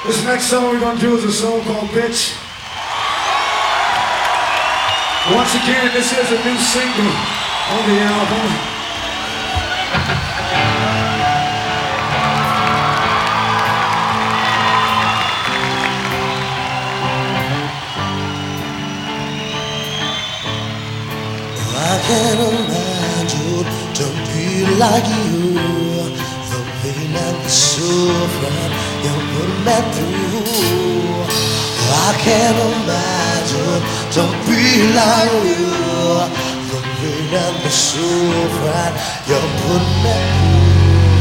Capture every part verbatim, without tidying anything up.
This next song we're gonna do is a song called Bitch. Once again, this is a new single on the album. I can't imagine to be like you. The pain and the suffering you put me through. I can't imagine to be like you. The pain and the suffering you put me through.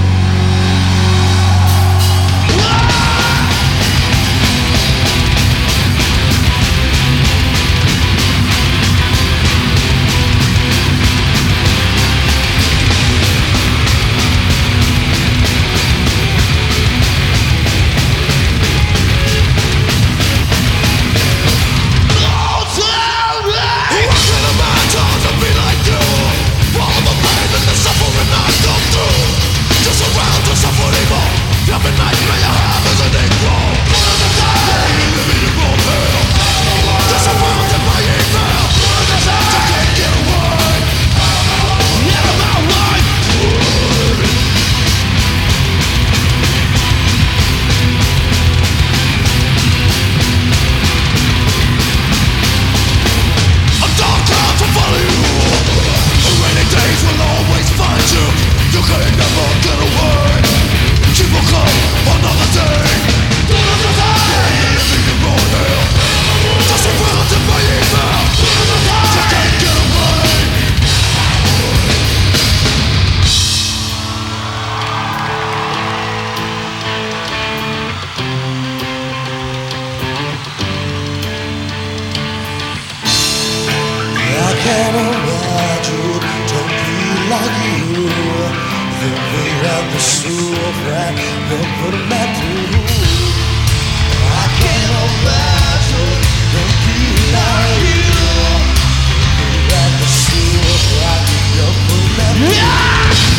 I can't imagine to be like you. The weight of the suffering will put me through. I can't imagine to be like you. The weight of the suffering will put me through.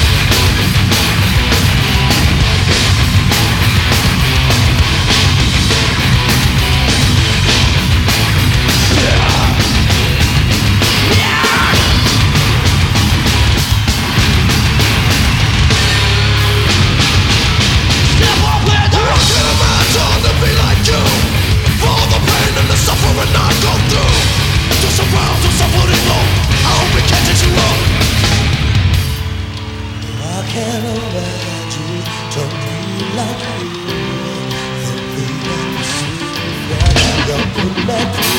I can't imagine to be like you. The way that you see that you're good at